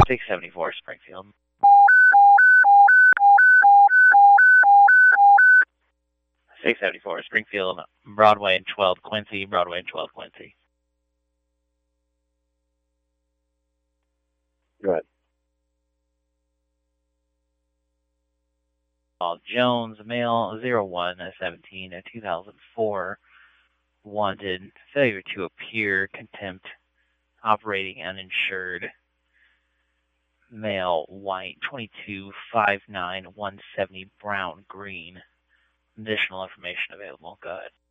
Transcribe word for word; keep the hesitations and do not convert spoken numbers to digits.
six seventy-four, Springfield. six seventy-four, Springfield, Broadway and twelve Quincy, Broadway and twelve Quincy. Go ahead. Paul Jones, male, zero one seventeen, two thousand four, wanted, failure to appear, contempt, operating uninsured, male, white, twenty-two, five nine, one seventy, brown, green. Additional information available. Go ahead.